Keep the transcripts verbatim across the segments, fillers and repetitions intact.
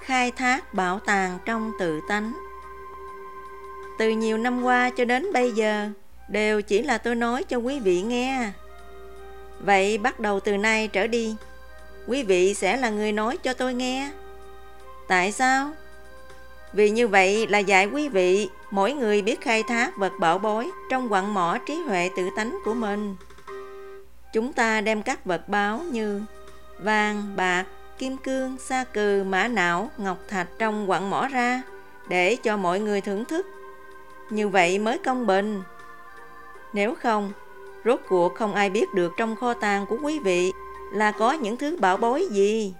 Khai thác bảo tàng trong tự tánh. Từ nhiều năm qua cho đến bây giờ đều chỉ là tôi nói cho quý vị nghe. Vậy bắt đầu từ nay trở đi, quý vị sẽ là người nói cho tôi nghe. Tại sao? Vì như vậy là dạy quý vị mỗi người biết khai thác vật bảo bối trong quặng mỏ trí huệ tự tánh của mình. Chúng ta đem các vật báu như vàng, bạc, kim cương, sa cừ, mã não, ngọc thạch trong quặng mỏ ra để cho mọi người thưởng thức. Như vậy mới công bình. Nếu không, rốt cuộc không ai biết được trong kho tàng của quý vị là có những thứ bảo bối gì.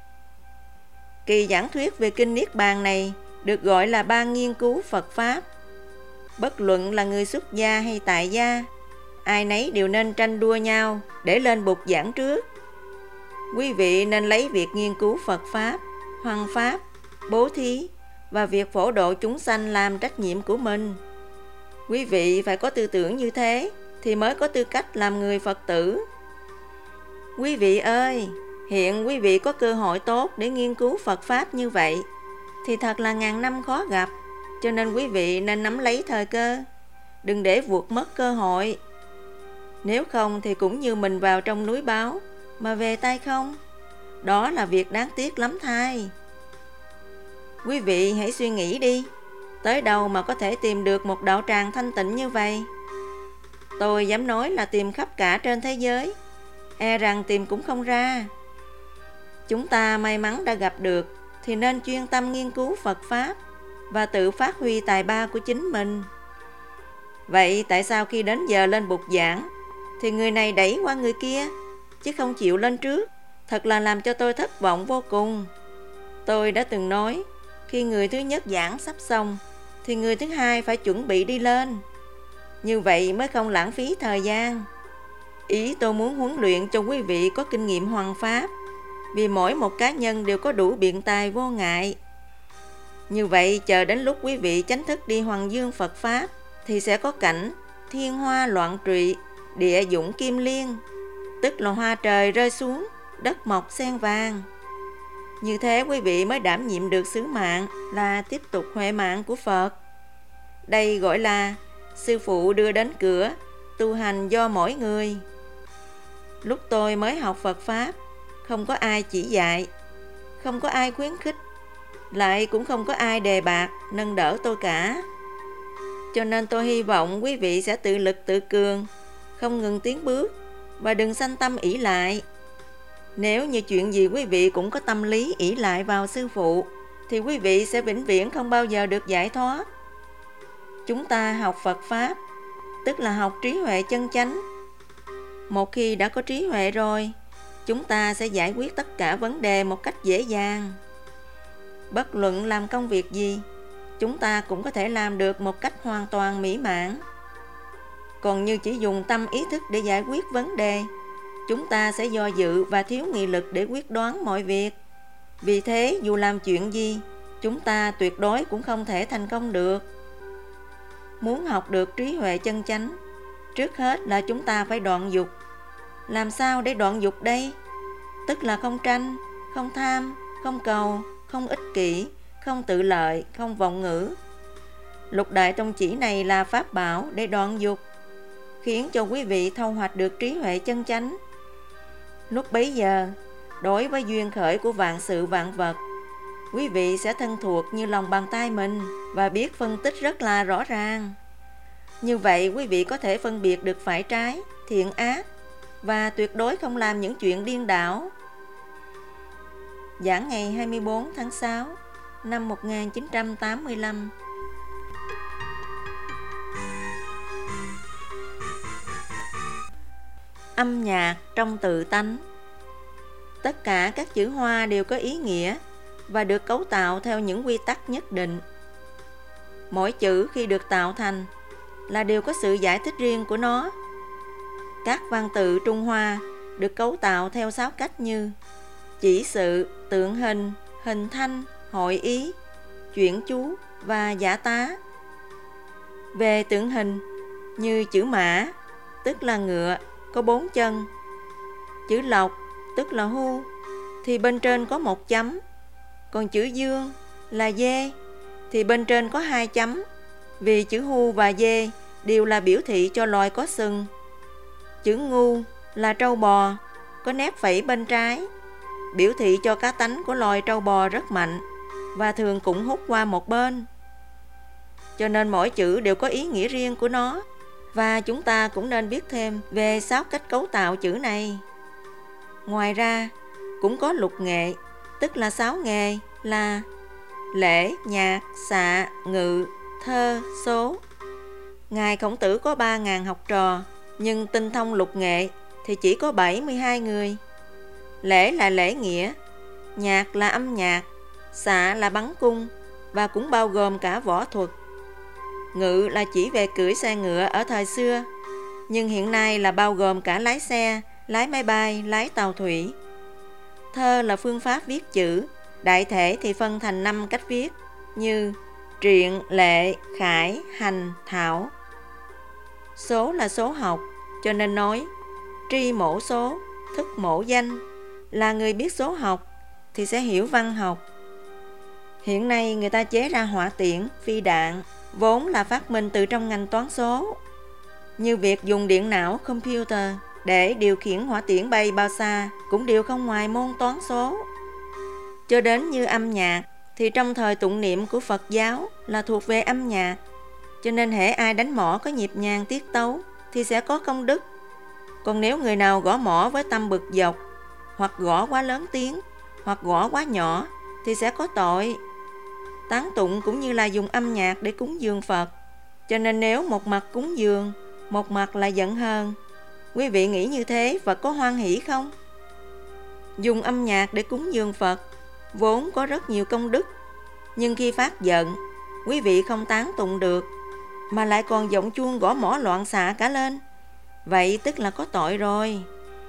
Kỳ giảng thuyết về kinh Niết Bàn này được gọi là ban nghiên cứu Phật Pháp. Bất luận là người xuất gia hay tại gia, ai nấy đều nên tranh đua nhau để lên bục giảng trước. Quý vị nên lấy việc nghiên cứu Phật Pháp, hoằng Pháp, bố thí và việc phổ độ chúng sanh làm trách nhiệm của mình. Quý vị phải có tư tưởng như thế thì mới có tư cách làm người Phật tử. Quý vị ơi, hiện quý vị có cơ hội tốt để nghiên cứu Phật Pháp như vậy thì thật là ngàn năm khó gặp, cho nên quý vị nên nắm lấy thời cơ, đừng để vụt mất cơ hội. Nếu không thì cũng như mình vào trong núi báo mà về tay không, đó là việc đáng tiếc lắm thay. Quý vị hãy suy nghĩ đi, tới đâu mà có thể tìm được một đạo tràng thanh tịnh như vậy? Tôi dám nói là tìm khắp cả trên thế giới, e rằng tìm cũng không ra. Chúng ta may mắn đã gặp được thì nên chuyên tâm nghiên cứu Phật Pháp và tự phát huy tài ba của chính mình. Vậy tại sao khi đến giờ lên bục giảng thì người này đẩy qua người kia chứ không chịu lên trước? Thật là làm cho tôi thất vọng vô cùng. Tôi đã từng nói, khi người thứ nhất giảng sắp xong thì người thứ hai phải chuẩn bị đi lên. Như vậy mới không lãng phí thời gian. Ý tôi muốn huấn luyện cho quý vị có kinh nghiệm hoằng Pháp, vì mỗi một cá nhân đều có đủ biện tài vô ngại. Như vậy chờ đến lúc quý vị chánh thức đi hoằng dương Phật Pháp thì sẽ có cảnh thiên hoa loạn trụy, địa dũng kim liên, tức là hoa trời rơi xuống, đất mọc sen vàng. Như thế quý vị mới đảm nhiệm được sứ mạng là tiếp tục huệ mạng của Phật. Đây gọi là sư phụ đưa đến cửa, tu hành do mỗi người. Lúc tôi mới học Phật Pháp, không có ai chỉ dạy, không có ai khuyến khích, lại cũng không có ai đề bạt, nâng đỡ tôi cả. Cho nên tôi hy vọng quý vị sẽ tự lực tự cường, không ngừng tiến bước và đừng sanh tâm ỷ lại. Nếu như chuyện gì quý vị cũng có tâm lý ỷ lại vào sư phụ thì quý vị sẽ vĩnh viễn không bao giờ được giải thoát. Chúng ta học Phật Pháp, tức là học trí huệ chân chánh. Một khi đã có trí huệ rồi, chúng ta sẽ giải quyết tất cả vấn đề một cách dễ dàng. Bất luận làm công việc gì, chúng ta cũng có thể làm được một cách hoàn toàn mỹ mãn. Còn như chỉ dùng tâm ý thức để giải quyết vấn đề, chúng ta sẽ do dự và thiếu nghị lực để quyết đoán mọi việc. Vì thế dù làm chuyện gì, chúng ta tuyệt đối cũng không thể thành công được. Muốn học được trí huệ chân chánh, trước hết là chúng ta phải đoạn dục. Làm sao để đoạn dục đây? Tức là không tranh, không tham, không cầu, không ích kỷ, không tự lợi, không vọng ngữ. Lục đại tông chỉ này là pháp bảo để đoạn dục, khiến cho quý vị thâu hoạch được trí huệ chân chánh. Lúc bấy giờ, đối với duyên khởi của vạn sự vạn vật, quý vị sẽ thân thuộc như lòng bàn tay mình và biết phân tích rất là rõ ràng. Như vậy quý vị có thể phân biệt được phải trái, thiện ác và tuyệt đối không làm những chuyện điên đảo. Giảng ngày hai mươi bốn tháng sáu năm một nghìn chín trăm tám mươi lăm. Âm nhạc trong tự tánh. Tất cả các chữ hoa đều có ý nghĩa và được cấu tạo theo những quy tắc nhất định. Mỗi chữ khi được tạo thành là đều có sự giải thích riêng của nó. Các văn tự Trung Hoa được cấu tạo theo sáu cách như chỉ sự, tượng hình, hình thanh, hội ý, chuyển chú và giả tá. Về tượng hình, như chữ mã, tức là ngựa, có bốn chân. Chữ lộc, tức là hưu, thì bên trên có một chấm. Còn chữ dương, là dê, thì bên trên có hai chấm, vì chữ hu và dê đều là biểu thị cho loài có sừng. Chữ ngu là trâu bò, có nét phẩy bên trái, biểu thị cho cá tánh của loài trâu bò rất mạnh và thường cũng hút qua một bên. Cho nên mỗi chữ đều có ý nghĩa riêng của nó, và chúng ta cũng nên biết thêm về sáu cách cấu tạo chữ này. Ngoài ra, cũng có lục nghệ, tức là sáu nghề là lễ, nhạc, xạ, ngự, thơ, số. Ngài Khổng Tử có ba nghìn học trò, nhưng tinh thông lục nghệ thì chỉ có bảy mươi hai người. Lễ là lễ nghĩa, nhạc là âm nhạc, xạ là bắn cung và cũng bao gồm cả võ thuật. Ngự là chỉ về cưỡi xe ngựa ở thời xưa, nhưng hiện nay là bao gồm cả lái xe, lái máy bay, lái tàu thủy. Thơ là phương pháp viết chữ, đại thể thì phân thành năm cách viết như truyện, lệ, khải, hành, thảo. Số là số học, cho nên nói tri mổ số, thức mổ danh, là người biết số học thì sẽ hiểu văn học. Hiện nay người ta chế ra hỏa tiễn, phi đạn, vốn là phát minh từ trong ngành toán số. Như việc dùng điện não, computer để điều khiển hỏa tiễn bay bao xa cũng đều không ngoài môn toán số. Cho đến như âm nhạc thì trong thời tụng niệm của Phật giáo là thuộc về âm nhạc, cho nên hễ ai đánh mõ có nhịp nhàng tiết tấu thì sẽ có công đức. Còn nếu người nào gõ mõ với tâm bực dọc, hoặc gõ quá lớn tiếng, hoặc gõ quá nhỏ thì sẽ có tội. Tán tụng cũng như là dùng âm nhạc để cúng dường Phật, cho nên nếu một mặt cúng dường, một mặt là giận hờn, quý vị nghĩ như thế Phật có hoan hỷ không? Dùng âm nhạc để cúng dường Phật vốn có rất nhiều công đức, nhưng khi phát giận, quý vị không tán tụng được, mà lại còn giọng chuông gõ mõ loạn xạ cả lên, vậy tức là có tội rồi.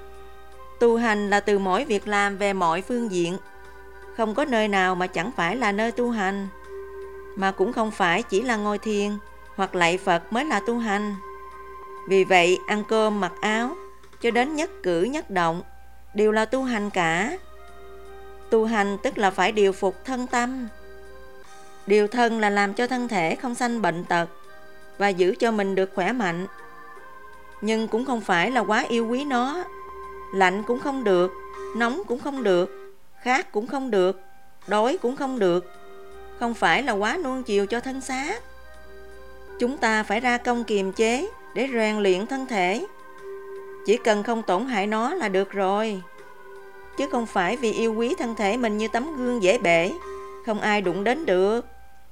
Tu hành là từ mỗi việc làm về mọi phương diện, không có nơi nào mà chẳng phải là nơi tu hành, mà cũng không phải chỉ là ngồi thiền hoặc lạy Phật mới là tu hành. Vì vậy ăn cơm mặc áo cho đến nhất cử nhất động đều là tu hành cả. Tu hành tức là phải điều phục thân tâm. Điều thân là làm cho thân thể không sanh bệnh tật và giữ cho mình được khỏe mạnh. Nhưng cũng không phải là quá yêu quý nó. Lạnh cũng không được, nóng cũng không được, khát cũng không được, đói cũng không được. Không phải là quá nuông chiều cho thân xác. Chúng ta phải ra công kiềm chế để rèn luyện thân thể. Chỉ cần không tổn hại nó là được rồi, chứ không phải vì yêu quý thân thể mình như tấm gương dễ bể, không ai đụng đến được.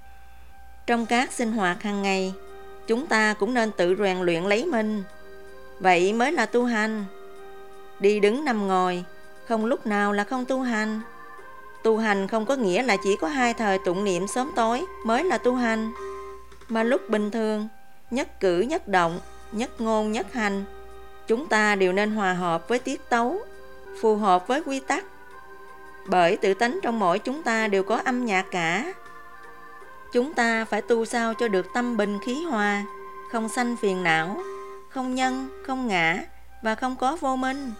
Trong các sinh hoạt hàng ngày, chúng ta cũng nên tự rèn luyện lấy mình. Vậy mới là tu hành. Đi đứng nằm ngồi, không lúc nào là không tu hành. Tu hành không có nghĩa là chỉ có hai thời tụng niệm sớm tối mới là tu hành, mà lúc bình thường, nhất cử nhất động, nhất ngôn nhất hành, chúng ta đều nên hòa hợp với tiết tấu, phù hợp với quy tắc. Bởi tự tánh trong mỗi chúng ta đều có âm nhạc cả. Chúng ta phải tu sao cho được tâm bình khí hòa, không sanh phiền não, không nhân, không ngã và không có vô minh.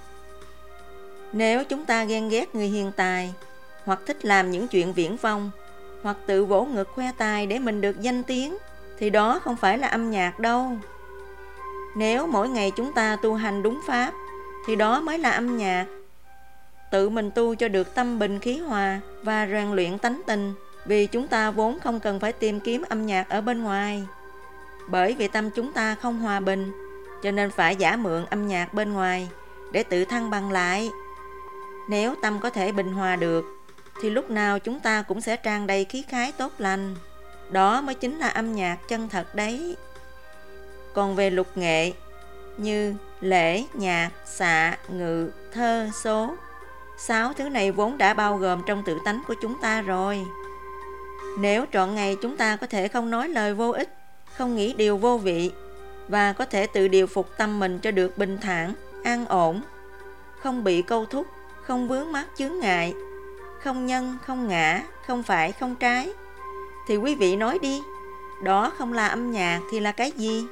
Nếu chúng ta ghen ghét người hiền tài, hoặc thích làm những chuyện viển vông, hoặc tự vỗ ngực khoe tài để mình được danh tiếng, thì đó không phải là âm nhạc đâu. Nếu mỗi ngày chúng ta tu hành đúng pháp, thì đó mới là âm nhạc. Tự mình tu cho được tâm bình khí hòa và rèn luyện tánh tình, vì chúng ta vốn không cần phải tìm kiếm âm nhạc ở bên ngoài. Bởi vì tâm chúng ta không hòa bình, cho nên phải giả mượn âm nhạc bên ngoài để tự thăng bằng lại. Nếu tâm có thể bình hòa được, thì lúc nào chúng ta cũng sẽ tràn đầy khí khái tốt lành. Đó mới chính là âm nhạc chân thật đấy. Còn về lục nghệ như lễ, nhạc, xạ, ngự, thơ, số, sáu thứ này vốn đã bao gồm trong tự tánh của chúng ta rồi. Nếu trọn ngày chúng ta có thể không nói lời vô ích, không nghĩ điều vô vị, và có thể tự điều phục tâm mình cho được bình thản, an ổn, không bị câu thúc, không vướng mắc chướng ngại, không nhân, không ngã, không phải, không trái, thì quý vị nói đi, đó không là âm nhạc thì là cái gì?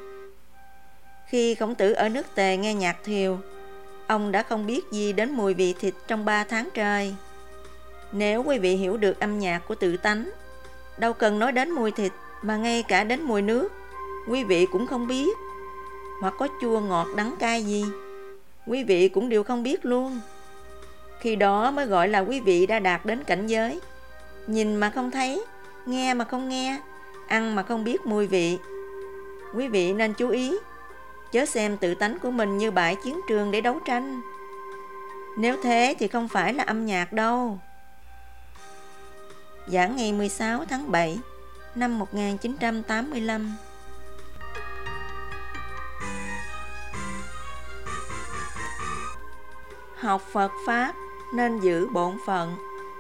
Khi Khổng Tử ở nước Tề nghe nhạc thiều, ông đã không biết gì đến mùi vị thịt trong ba tháng trời. Nếu quý vị hiểu được âm nhạc của tự tánh, Đâu cần nói đến mùi thịt, mà ngay cả đến mùi nước, quý vị cũng không biết. Hoặc có chua ngọt đắng cay gì, quý vị cũng đều không biết luôn. Khi đó mới gọi là quý vị đã đạt đến cảnh giới nhìn mà không thấy, nghe mà không nghe, ăn mà không biết mùi vị. Quý vị nên chú ý, chớ xem tự tánh của mình như bãi chiến trường để đấu tranh. Nếu thế thì không phải là âm nhạc đâu. Giảng ngày mười sáu tháng bảy năm một nghìn chín trăm tám mươi lăm. Học Phật Pháp nên giữ bổn phận.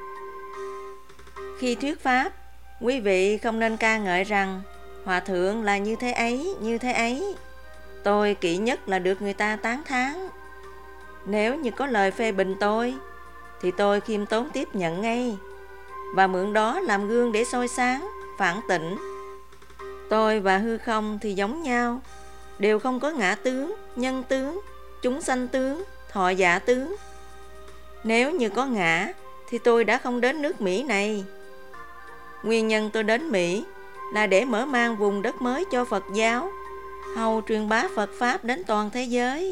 Khi thuyết Pháp, quý vị không nên ca ngợi rằng Hòa Thượng là như thế ấy, như thế ấy. Tôi kỹ nhất là được người ta tán thán. Nếu như có lời phê bình tôi, thì tôi khiêm tốn tiếp nhận ngay, và mượn đó làm gương để soi sáng, phản tỉnh. Tôi và hư không thì giống nhau, đều không có ngã tướng, nhân tướng, chúng sanh tướng, thọ giả tướng. Nếu như có ngã, thì tôi đã không đến nước Mỹ này. Nguyên nhân tôi đến Mỹ là để mở mang vùng đất mới cho Phật giáo, hầu truyền bá Phật Pháp đến toàn thế giới.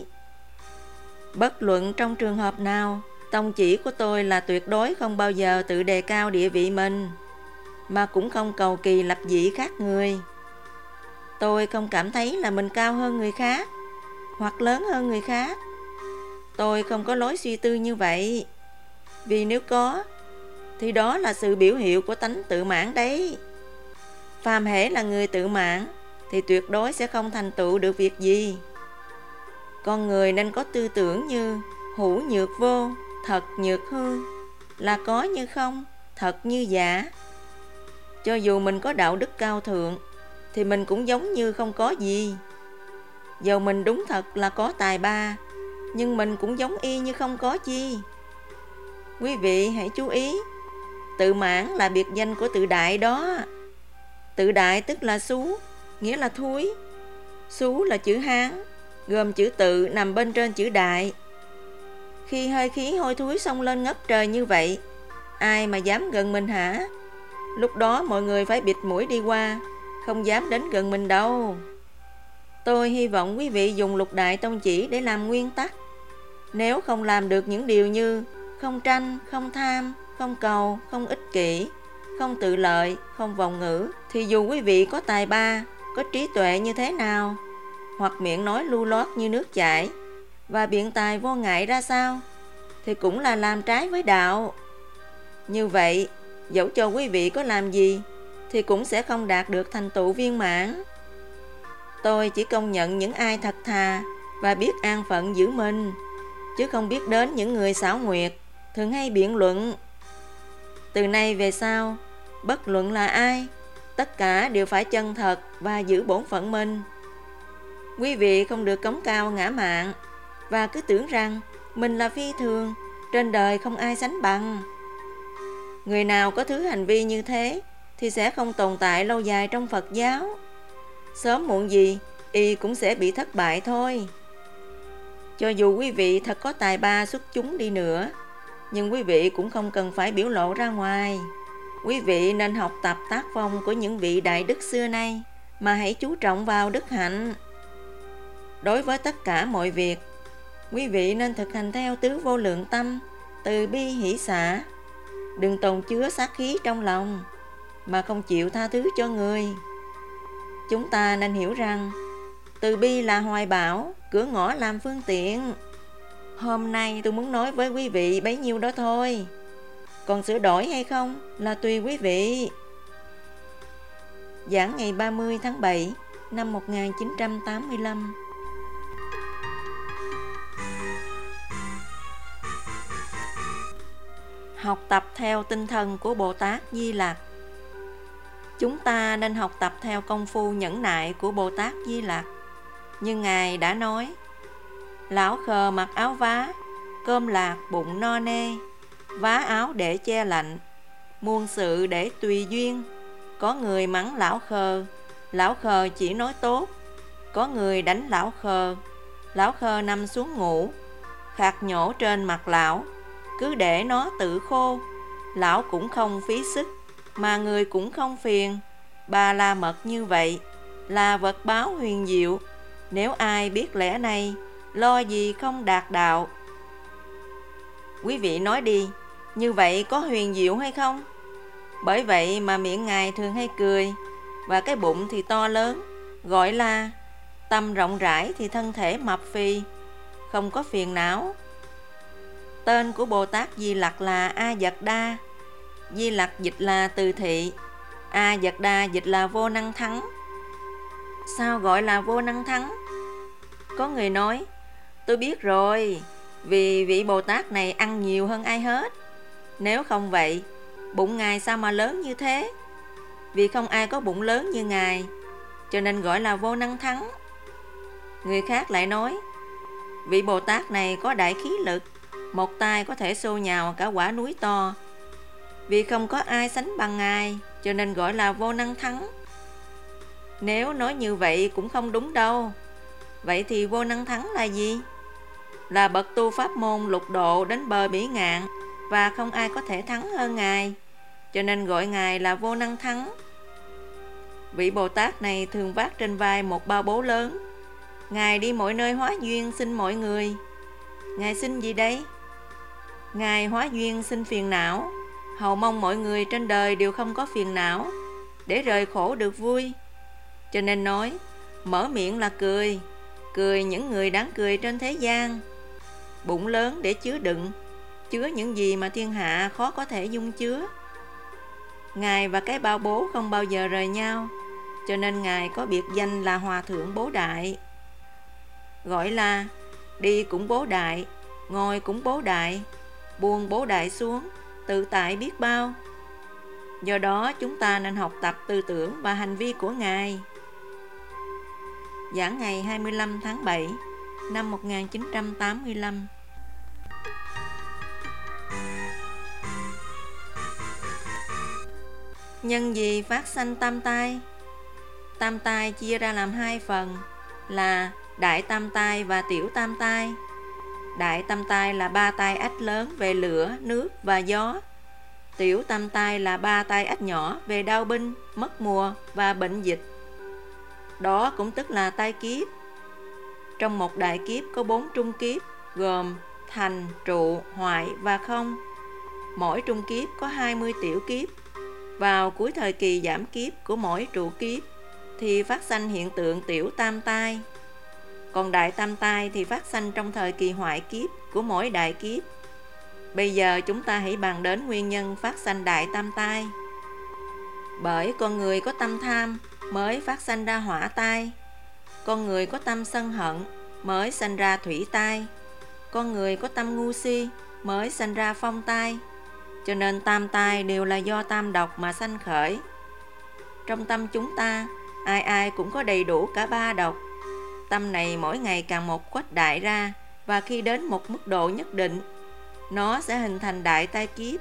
Bất luận trong trường hợp nào, tông chỉ của tôi là tuyệt đối không bao giờ tự đề cao địa vị mình, mà cũng không cầu kỳ lập dị khác người. Tôi không cảm thấy là mình cao hơn người khác, hoặc lớn hơn người khác. Tôi không có lối suy tư như vậy, vì nếu có, thì đó là sự biểu hiệu của tánh tự mãn đấy. Phàm hễ là người tự mãn, thì tuyệt đối sẽ không thành tựu được việc gì. Con người nên có tư tưởng như hữu nhược vô, thật nhược hư, là có như không, thật như giả. Cho dù mình có đạo đức cao thượng, thì mình cũng giống như không có gì. Dầu mình đúng thật là có tài ba, nhưng mình cũng giống y như không có chi. Quý vị hãy chú ý, tự mãn là biệt danh của tự đại đó. Tự đại tức là xú, nghĩa là thúi. Xú là chữ Hán, gồm chữ tự nằm bên trên chữ đại. Khi hơi khí hôi thối xông lên ngất trời như vậy, ai mà dám gần mình hả? Lúc đó mọi người phải bịt mũi đi qua, không dám đến gần mình đâu. Tôi hy vọng quý vị dùng lục đại tông chỉ để làm nguyên tắc. Nếu không làm được những điều như không tranh, không tham, không cầu, không ích kỷ, không tự lợi, không vọng ngữ, thì dù quý vị có tài ba, có trí tuệ như thế nào, hoặc miệng nói lưu loát như nước chảy, và biện tài vô ngại ra sao, thì cũng là làm trái với đạo. Như vậy, dẫu cho quý vị có làm gì, thì cũng sẽ không đạt được thành tựu viên mãn. Tôi chỉ công nhận những ai thật thà và biết an phận giữ mình, chứ không biết đến những người xảo nguyệt, thường hay biện luận. Từ nay về sau, bất luận là ai, tất cả đều phải chân thật và giữ bổn phận mình. Quý vị không được cống cao ngã mạn, và cứ tưởng rằng mình là phi thường, trên đời không ai sánh bằng. Người nào có thứ hành vi như thế thì sẽ không tồn tại lâu dài trong Phật giáo. Sớm muộn gì, y cũng sẽ bị thất bại thôi. Cho dù quý vị thật có tài ba xuất chúng đi nữa, nhưng quý vị cũng không cần phải biểu lộ ra ngoài. Quý vị nên học tập tác phong của những vị đại đức xưa nay, mà hãy chú trọng vào đức hạnh. Đối với tất cả mọi việc, quý vị nên thực hành theo tứ vô lượng tâm, từ bi hỷ xả. Đừng tồn chứa sát khí trong lòng, mà không chịu tha thứ cho người. Chúng ta nên hiểu rằng, từ bi là hoài bão, cửa ngõ làm phương tiện. Hôm nay tôi muốn nói với quý vị bấy nhiêu đó thôi. Còn sửa đổi hay không là tùy quý vị. Giảng ngày ba mươi tháng bảy năm một nghìn chín trăm tám mươi lăm. Học tập theo tinh thần của Bồ Tát Di Lặc. Chúng ta nên học tập theo công phu nhẫn nại của Bồ Tát Di Lặc. Như Ngài đã nói, lão khờ mặc áo vá, cơm lạc bụng no nê, vá áo để che lạnh, muôn sự để tùy duyên. Có người mắng lão khờ, lão khờ chỉ nói tốt. Có người đánh lão khờ, lão khờ nằm xuống ngủ, khạc nhổ trên mặt lão, cứ để nó tự khô, lão cũng không phí sức. mà người cũng không phiền. Ba la mật như vậy là vật báo huyền diệu, nếu ai biết lẽ này, lo gì không đạt đạo. Quý vị nói đi, như vậy có huyền diệu hay không? Bởi vậy mà miệng Ngài thường hay cười, và cái bụng thì to lớn, gọi là tâm rộng rãi thì thân thể mập phì, không có phiền não. Tên của Bồ Tát Di Lặc là A Dật Đa. Di Lặc dịch là từ thị, A Dật Đa dịch là vô năng thắng. Sao gọi là vô năng thắng? Có người nói, tôi biết rồi, vì vị Bồ Tát này ăn nhiều hơn ai hết. Nếu không vậy, bụng Ngài sao mà lớn như thế? Vì không ai có bụng lớn như Ngài, cho nên gọi là vô năng thắng. Người khác lại nói, vị Bồ Tát này có đại khí lực, một tay có thể xô nhào cả quả núi to. Vì không có ai sánh bằng Ngài, cho nên gọi là vô năng thắng. Nếu nói như vậy cũng không đúng đâu. Vậy thì vô năng thắng là gì? Là bậc tu pháp môn lục độ đến bờ bỉ ngạn, và không ai có thể thắng hơn Ngài, cho nên gọi Ngài là vô năng thắng. Vị Bồ Tát này thường vác trên vai một bao bố lớn. Ngài đi mọi nơi hóa duyên xin mọi người. Ngài xin gì đấy? Ngài hóa duyên xin phiền não, hầu mong mọi người trên đời đều không có phiền não, để rời khổ được vui. Cho nên nói, mở miệng là cười, cười những người đáng cười trên thế gian. Bụng lớn để chứa đựng, chứa những gì mà thiên hạ khó có thể dung chứa. Ngài và cái bao bố không bao giờ rời nhau, cho nên Ngài có biệt danh là Hòa Thượng Bố Đại. Gọi là đi cũng bố đại, ngồi cũng bố đại, buông bố đại xuống, tự tại biết bao. Do đó chúng ta nên học tập tư tưởng và hành vi của Ngài. Giảng ngày hai mươi lăm tháng bảy năm một nghìn chín trăm tám mươi lăm. Nhân gì phát sanh tam tai? Tam tai chia ra làm hai phần là đại tam tai và tiểu tam tai. Đại tam tai là ba tai ách lớn về lửa, nước và gió. Tiểu tam tai là ba tai ách nhỏ về đau binh, mất mùa và bệnh dịch. Đó cũng tức là tai kiếp. Trong một đại kiếp có bốn trung kiếp, gồm thành, trụ, hoại và không. Mỗi trung kiếp có hai mươi tiểu kiếp. Vào cuối thời kỳ giảm kiếp của mỗi trụ kiếp thì phát sanh hiện tượng tiểu tam tai. Còn đại tam tai thì phát sanh trong thời kỳ hoại kiếp của mỗi đại kiếp. Bây giờ chúng ta hãy bàn đến nguyên nhân phát sanh đại tam tai. Bởi con người có tâm tham mới phát sanh ra hỏa tai. Con người có tâm sân hận mới sanh ra thủy tai. Con người có tâm ngu si mới sanh ra phong tai. Cho nên tam tai đều là do tam độc mà sanh khởi. Trong tâm chúng ta, ai ai cũng có đầy đủ cả ba độc. Tâm này mỗi ngày càng một khuếch đại ra, và khi đến một mức độ nhất định, nó sẽ hình thành đại tai kiếp.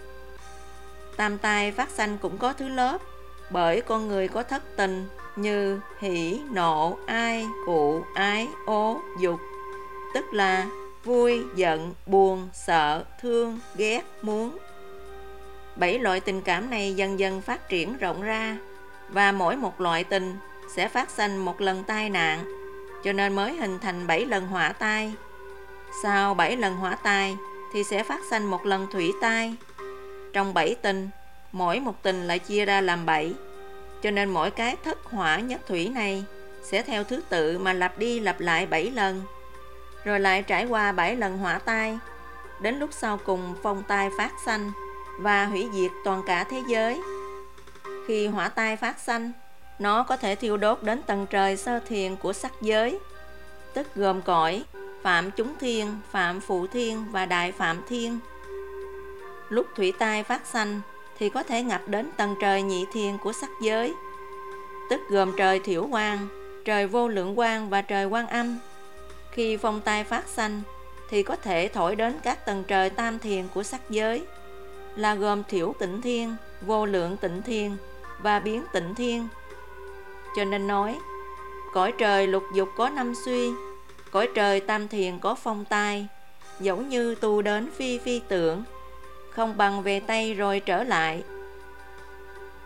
Tam tai phát sanh cũng có thứ lớp, bởi con người có thất tình như hỉ, nộ, ai, cụ, ái, ố, dục, tức là vui, giận, buồn, sợ, thương, ghét, muốn. Bảy loại tình cảm này dần dần phát triển rộng ra, và mỗi một loại tình sẽ phát sanh một lần tai nạn, cho nên mới hình thành bảy lần hỏa tai. Sau bảy lần hỏa tai thì sẽ phát sanh một lần thủy tai. Trong bảy tình, mỗi một tình lại chia ra làm bảy, cho nên mỗi cái thất hỏa nhất thủy này sẽ theo thứ tự mà lặp đi lặp lại bảy lần, rồi lại trải qua bảy lần hỏa tai, đến lúc sau cùng phong tai phát sanh và hủy diệt toàn cả thế giới. Khi hỏa tai phát sanh, nó có thể thiêu đốt đến tầng trời sơ thiền của sắc giới, tức gồm cõi phạm chúng thiên, phạm phụ thiên và đại phạm thiên. Lúc thủy tai phát sanh thì có thể ngập đến tầng trời nhị thiền của sắc giới, tức gồm trời thiểu quang, trời vô lượng quang và trời Quan Âm. Khi phong tai phát sanh thì có thể thổi đến các tầng trời tam thiền của sắc giới, là gồm thiểu tịnh thiên, vô lượng tịnh thiên và biến tịnh thiên. Cho nên nói, cõi trời lục dục có năm suy, cõi trời tam thiền có phong tai, dẫu như tu đến phi phi tưởng, không bằng về Tây rồi trở lại.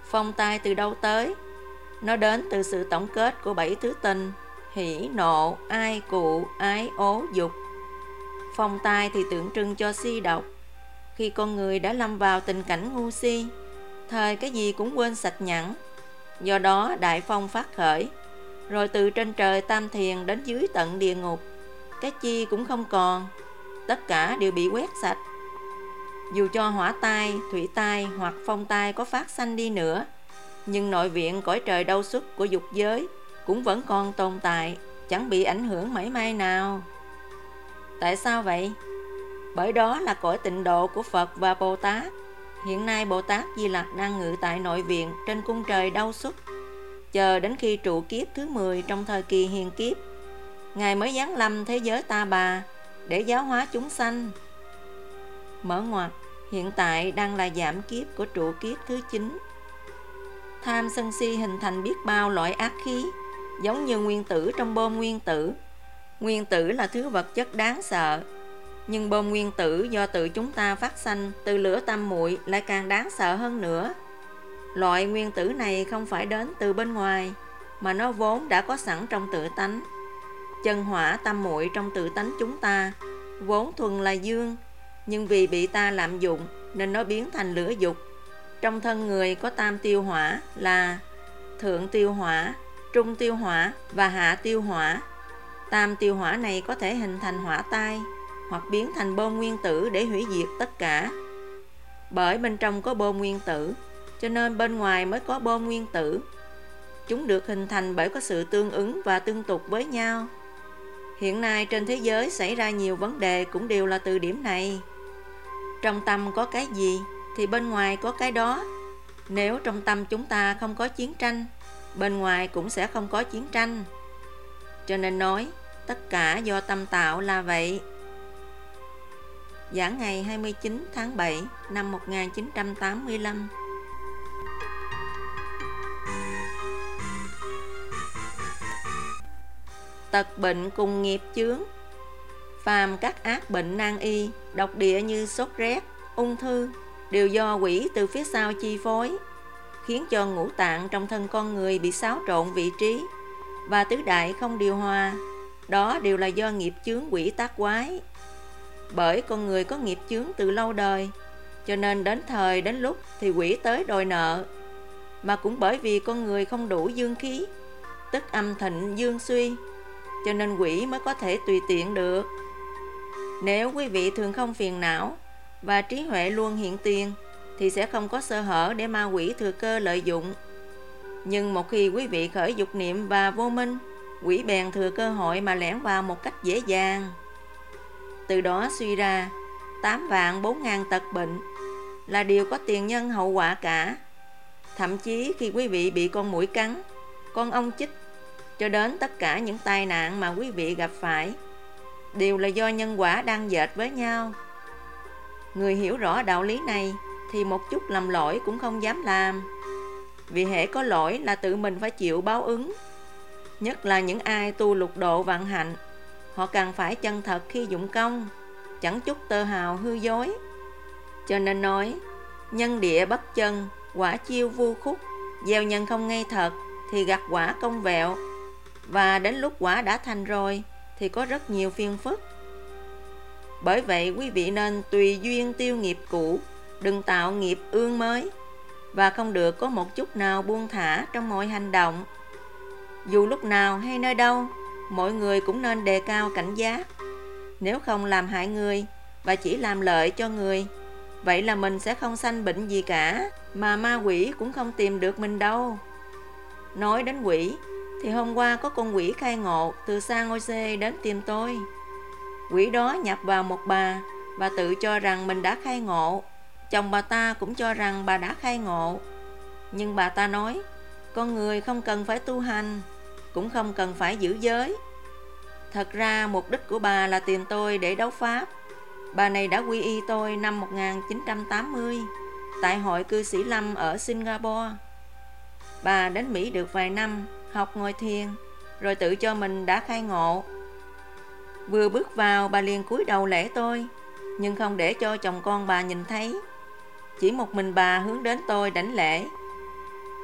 Phong tai từ đâu tới? Nó đến từ sự tổng kết của bảy thứ tình: hỉ, nộ, ai, cụ, ái, ố, dục. Phong tai thì tượng trưng cho si độc. Khi con người đã lâm vào tình cảnh ngu si, thời cái gì cũng quên sạch nhẵn, do đó đại phong phát khởi, rồi từ trên trời tam thiền đến dưới tận địa ngục, cái chi cũng không còn, tất cả đều bị quét sạch. Dù cho hỏa tai, thủy tai hoặc phong tai có phát sanh đi nữa, nhưng nội viện cõi trời đau xuất của dục giới cũng vẫn còn tồn tại, chẳng bị ảnh hưởng mảy may nào. Tại sao vậy? Bởi đó là cõi tịnh độ của Phật và Bồ Tát. Hiện nay Bồ Tát Di Lặc đang ngự tại nội viện trên cung trời đau xuất, chờ đến khi trụ kiếp thứ mười trong thời kỳ hiền kiếp, Ngài mới giáng lâm thế giới Ta Bà để giáo hóa chúng sanh. Mở ngoặt, hiện tại đang là giảm kiếp của trụ kiếp thứ chín. Tham sân si hình thành biết bao loại ác khí, giống như nguyên tử trong bom nguyên tử. Nguyên tử là thứ vật chất đáng sợ, nhưng bom nguyên tử do tự chúng ta phát sanh từ lửa tam muội lại càng đáng sợ hơn nữa. Loại nguyên tử này không phải đến từ bên ngoài, mà nó vốn đã có sẵn trong tự tánh. Chân hỏa tam muội trong tự tánh chúng ta vốn thuần là dương, nhưng vì bị ta lạm dụng nên nó biến thành lửa dục. Trong thân người có tam tiêu hỏa là thượng tiêu hỏa, trung tiêu hỏa và hạ tiêu hỏa. Tam tiêu hỏa này có thể hình thành hỏa tai hoặc biến thành bom nguyên tử để hủy diệt tất cả. Bởi bên trong có bom nguyên tử, cho nên bên ngoài mới có bom nguyên tử. Chúng được hình thành bởi có sự tương ứng và tương tục với nhau. Hiện nay trên thế giới xảy ra nhiều vấn đề cũng đều là từ điểm này. Trong tâm có cái gì thì bên ngoài có cái đó. Nếu trong tâm chúng ta không có chiến tranh, bên ngoài cũng sẽ không có chiến tranh. Cho nên nói, tất cả do tâm tạo là vậy. Giảng ngày hai mươi chín tháng bảy năm một nghìn chín trăm tám mươi lăm. Tật bệnh cùng nghiệp chướng. Phàm các ác bệnh nan y, độc địa như sốt rét, ung thư đều do quỷ từ phía sau chi phối, khiến cho ngũ tạng trong thân con người bị xáo trộn vị trí và tứ đại không điều hòa. Đó đều là do nghiệp chướng quỷ tác quái. Bởi con người có nghiệp chướng từ lâu đời, cho nên đến thời đến lúc thì quỷ tới đòi nợ. Mà cũng bởi vì con người không đủ dương khí, tức âm thịnh dương suy, cho nên quỷ mới có thể tùy tiện được. Nếu quý vị thường không phiền não và trí huệ luôn hiện tiền, thì sẽ không có sơ hở để ma quỷ thừa cơ lợi dụng. Nhưng một khi quý vị khởi dục niệm và vô minh, quỷ bèn thừa cơ hội mà lẻn vào một cách dễ dàng. Từ đó suy ra tám vạn bốn ngàn tật bệnh là điều có tiền nhân hậu quả cả. Thậm chí khi quý vị bị con muỗi cắn, con ong chích, cho đến tất cả những tai nạn mà quý vị gặp phải đều là do nhân quả đang dệt với nhau. Người hiểu rõ đạo lý này thì một chút lầm lỗi cũng không dám làm, vì hễ có lỗi là tự mình phải chịu báo ứng. Nhất là những ai tu lục độ vạn hạnh, họ cần phải chân thật khi dụng công, chẳng chút tơ hào hư dối. Cho nên nói, nhân địa bất chân, quả chiêu vu khúc. Gieo nhân không ngay thật thì gặt quả công vẹo, và đến lúc quả đã thành rồi thì có rất nhiều phiền phức. Bởi vậy quý vị nên tùy duyên tiêu nghiệp cũ, đừng tạo nghiệp ương mới, và không được có một chút nào buông thả trong mọi hành động. Dù lúc nào hay nơi đâu, mọi người cũng nên đề cao cảnh giác. Nếu không làm hại người và chỉ làm lợi cho người, vậy là mình sẽ không sanh bệnh gì cả, mà ma quỷ cũng không tìm được mình đâu. Nói đến quỷ thì hôm qua có con quỷ khai ngộ từ San Jose đến tìm tôi. Quỷ đó nhập vào một bà và tự cho rằng mình đã khai ngộ. Chồng bà ta cũng cho rằng bà đã khai ngộ. Nhưng bà ta nói, con người không cần phải tu hành, cũng không cần phải giữ giới. Thật ra mục đích của bà là tìm tôi để đấu pháp. Bà này đã quy y tôi năm một nghìn chín trăm tám mươi tại hội cư sĩ Lâm ở Singapore. Bà đến Mỹ được vài năm, học ngồi thiền, rồi tự cho mình đã khai ngộ. Vừa bước vào, bà liền cúi đầu lễ tôi, nhưng không để cho chồng con bà nhìn thấy. Chỉ một mình bà hướng đến tôi đảnh lễ.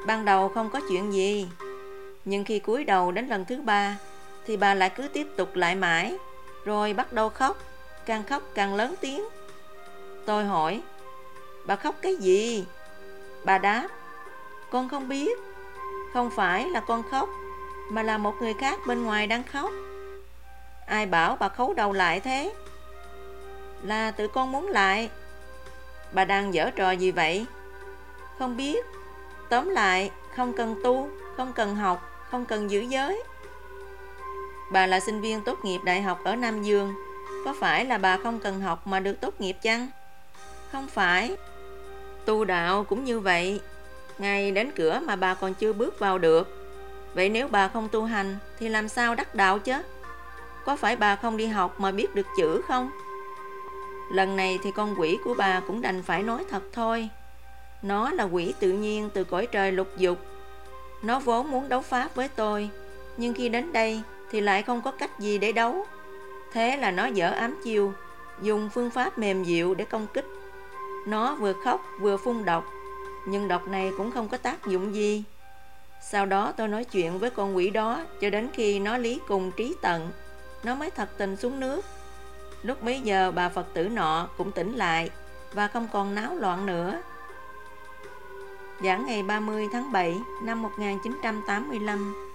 Ban đầu không có chuyện gì, nhưng khi cúi đầu đến lần thứ ba thì bà lại cứ tiếp tục lại mãi, rồi bắt đầu khóc, càng khóc càng lớn tiếng. Tôi hỏi, bà khóc cái gì? Bà đáp, con không biết, không phải là con khóc, mà là một người khác bên ngoài đang khóc. Ai bảo bà khấu đầu lại thế? Là tự con muốn lại. Bà đang giở trò gì vậy? Không biết. Tóm lại, không cần tu, không cần học, không cần giữ giới. Bà là sinh viên tốt nghiệp đại học ở Nam Dương, có phải là bà không cần học mà được tốt nghiệp chăng? Không phải. Tu đạo cũng như vậy, ngay đến cửa mà bà còn chưa bước vào được. Vậy nếu bà không tu hành thì làm sao đắc đạo chứ? Có phải bà không đi học mà biết được chữ không? Lần này thì con quỷ của bà cũng đành phải nói thật thôi. Nó là quỷ tự nhiên từ cõi trời lục dục. Nó vốn muốn đấu pháp với tôi, nhưng khi đến đây thì lại không có cách gì để đấu. Thế là nó dở ám chiêu, dùng phương pháp mềm dịu để công kích. Nó vừa khóc vừa phun độc, nhưng độc này cũng không có tác dụng gì. Sau đó tôi nói chuyện với con quỷ đó cho đến khi nó lý cùng trí tận, nó mới thật tình xuống nước. Lúc bấy giờ bà Phật tử nọ cũng tỉnh lại và không còn náo loạn nữa. Giảng ngày ba mươi tháng bảy năm một nghìn chín trăm tám mươi lăm.